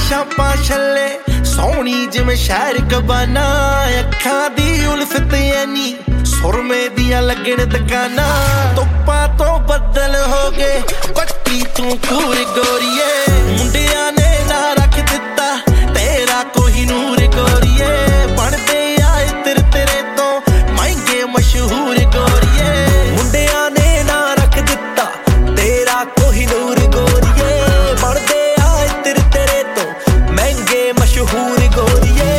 छापा छले सोहनी जिवें शहर कबाना अखां दी उल्फत ऐनी सुरमे दियां लगण दुकाना धुप्पां तो बदल हो गए पट्टी तू कूर गोरीए मुंडियां ने ना रख दिता तेरा कोहिनूर गोरीए बनदे आए तेरे तो महंगे मशहूर गोरीए मुंडियां ने ना रख दिता तेरा कोहिनूर गोरीए बनदे आए तेरे तो महंगे मशहूर गोरीए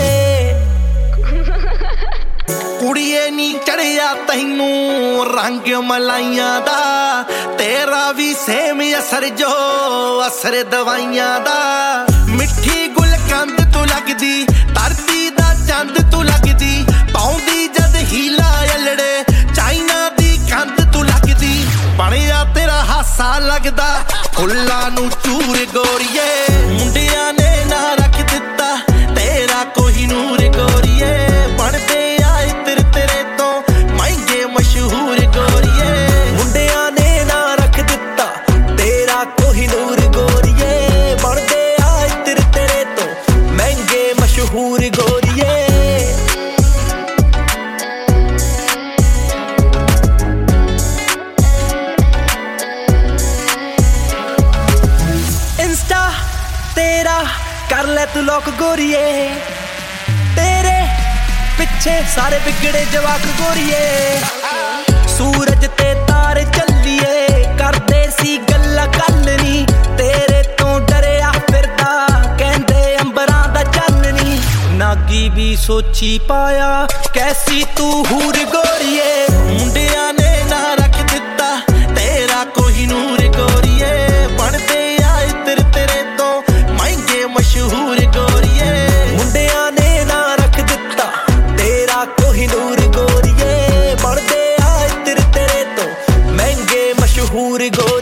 कुड़िए नी चढ़िया तैनू रंग मलाइयां दा तेरा भी सेम असर जो असर दवाइयां दा मिठी गुलकंद तू लगदी धरती दा चंद तू लगदी पाउंदी जद हीला अलड़े चाइना दी कंद तू लगदी बनिया तेरा हासा लगदा फुल्लां नू चूर गोरीए मुंडियां ने ना रख दिता तेरा कोहिनूर गोरीए बनदे आए तेरे तो महंगे मशहूर गोरीए मुंडियां ने ना रख दिता तेरा कोहिनूर गोरीए बनदे आए तेरे तो महंगे मशहूर गोरीए इंस्टा तेरा कर ले तू लोक गोरीए तेरे पिछे सारे बिगड़े जवाक गोरीए सूरज ते तारे चलिए करदे सी गल्ला कलनी तेरे तो डरिया फिरदा कहंदे अंबरां दा चाननी नागी भी सोची पाया कैसी तू हूर गोरीए मुंडियां ने ना रख दिता तेरा कोहिनूर गोरीए बनदे आए तेरे तो महंगे मशहूर गोरीए मुंडियां ने ना रख दिता तेरा कोहिनूर गोरीए बनदे आए तेरे तो महंगे मशहूर गोरीए